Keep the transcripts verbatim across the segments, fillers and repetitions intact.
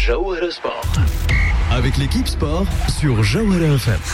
Jawhara Sport. Avec l'équipe sport sur Jawhara F M.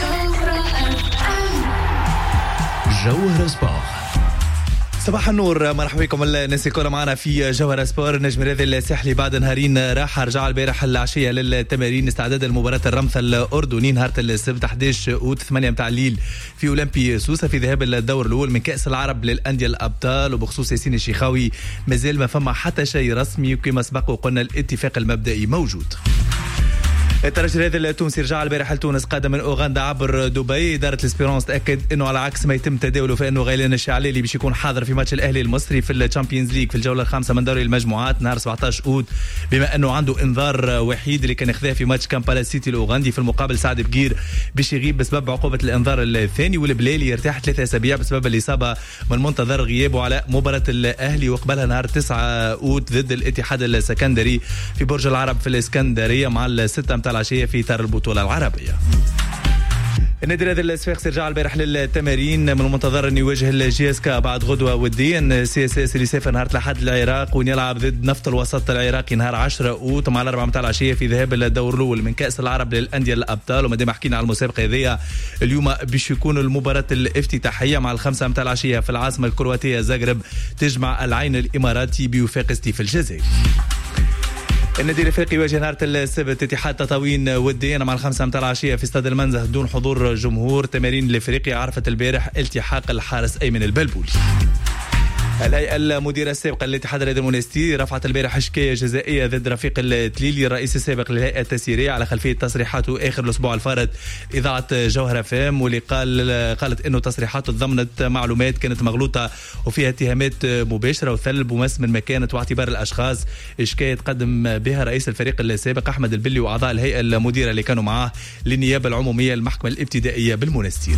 Jawhara Sport. صباح النور، مرحبا بكم الناس الكل معنا في جوهرة سبور. النجم الرياضي الساحلي بعد نهارين راحة رجع البارح العشية للتمارين استعدادا لمباراة الرمثة الأردني نهار السبت أحد عشر أوت ثمانية متاع الليل في أولمبي سوسة في ذهاب الدور الأول من كأس العرب للأندية الأبطال. وبخصوص ياسين الشيخاوي مازال ما فما حتى شيء رسمي، وكما سبق وقلنا الاتفاق المبدئي موجود. الترجي الرياضي التونسي رجع البارح لتونس قادم من اوغندا عبر دبي. اداره الاسبيرونس تاكد انه على عكس ما يتم تداوله فانه غيلان الشعلالي باش يكون حاضر في ماتش الاهلي المصري في الشامبيونز ليج في الجوله الخامسه من دوري المجموعات نهار سبعة عشر أوت، بما انه عنده انذار وحيد اللي كان اخذاه في ماتش كامبالا سيتي الاوغندي. في المقابل سعد بقير باش يغيب بسبب عقوبه الانذار الثاني، والبلالي يرتاح ثلاثة اسابيع بسبب الاصابه من منتظر غيابه على مباراه الاهلي وقبلها نهار تسعة أوت ضد الاتحاد السكندري في برج العرب في الاسكندريه مع الستة متاع العشيه في اطار البطوله العربيه. النادي الرياضي الصفاقسي رجع البارح للتمارين، من المنتظر انه يواجه الجي اس كا بعد غدوه وديا. سي اس اس اللي سافر نهار الاحد للعراق وين يلعب ضد نفط الوسط العراقي نهار عشرة أوت مع الأربعة متاع العشيه في ذهاب الدور الاول من كاس العرب للانديه الابطال. وما دام حكينا على المسابقه هذيا اليوم باش يكون المباراه الافتتاحيه مع الخمسة متاع العشيه في العاصمه الكرواتيه زاغرب، تجمع العين الاماراتي بوفاق ستيف الجزائري. النادي الافريقي يواجه نهار السبت اتحاد تطاوين وديا مع الخمسة متاع العشيه في استاد المنزه دون حضور جمهور. تمارين الافريقيا عرفت البارح التحاق الحارس ايمن البلبولي. الهيئة المديرة السابقة للاتحاد الرياضي المونستيري رفعت البارح شكاية جزائية ضد رفيق التليلي الرئيس السابق للهيئة التسييرية على خلفية تصريحاته آخر الأسبوع الفارط إذاعة جوهرة فام، واللي قال قالت إنه تصريحاته تضمنت معلومات كانت مغلوطة وفيها اتهامات مباشرة وثلب ومس من مكانة واعتبار الأشخاص. شكاية تقدم بها رئيس الفريق السابق أحمد البلي وأعضاء الهيئة المديرة اللي كانوا معاه للنيابة العمومية المحكمة الابتدائية بالمونستير.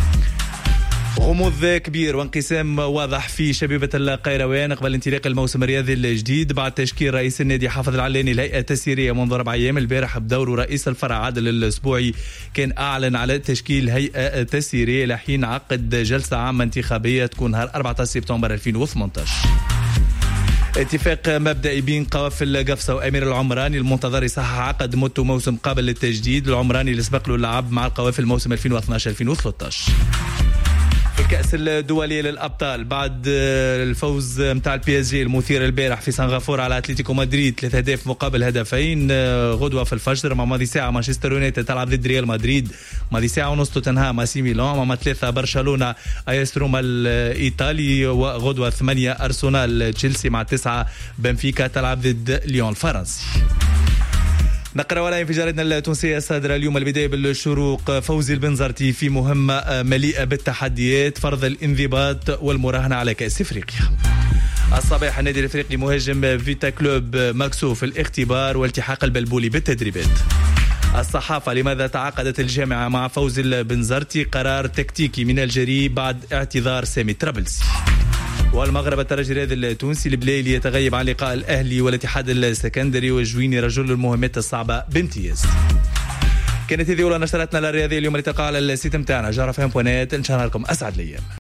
غموض كبير وانقسام واضح في شبيبة القيروان قبل انطلاق الموسم الرياضي الجديد بعد تشكيل رئيس النادي حافظ العلاني الهيئة التسييرية منذ أربع أيام. البارح بدوره رئيس الفرع عادل الأسبوعي كان أعلن على تشكيل هيئة تسييرية لحين عقد جلسة عامة انتخابية تكون نهار أربعة عشر سبتمبر ألفين وثمانية عشر. اتفاق مبدئي بين قوافل قفصة وأمير العمراني المنتظر يصحح عقد مدته موسم قابل للتجديد. العمراني اللي سبق له اللعب مع القوافل موسم ألفين واثني عشر ألفين وثلاثة عشر. في الكأس الدولية للأبطال بعد الفوز متاع البي اس جي المثير البارح في سنغافورة على أتلتيكو مدريد ثلاثة أهداف مقابل هدفين، غدوة في الفجر مع ماضي ساعة مانشستر يونايتد تلعب ضد ريال مدريد، ماضي ساعة ونص توتنهام مع سي ميلان، مع ثلاثة برشلونة ايس روما الإيطالي، وغدوة ثمانية أرسنال تشيلسي، مع تسعة بنفيكا تلعب ضد ليون الفرنسي. نقرأ ولا في جريدنا التونسية الصادرة اليوم البداية بالشروق. فوزي البنزرتي في مهمة مليئة بالتحديات، فرض الانضباط والمراهنة على كأس افريقيا. الصباح النادي الافريقي مهاجم فيتا كلوب مكسوف في الاختبار والتحاق البلبولي بالتدريبات. الصحافة لماذا تعاقدت الجامعة مع فوزي البنزرتي، قرار تكتيكي من الجري بعد اعتذار سامي ترابلسي. والمغرب الترجي الرياضي التونسي البليلي يتغيب عن لقاء الأهلي والاتحاد السكندري، والجويني رجل المهمات الصعبة بامتياز. كانت هذه أولى نشرتنا الرياضية اليوم اللي تقع على السيت متاعنا جارة فهم بونات. إن شاء الله لكم أسعد الأيام.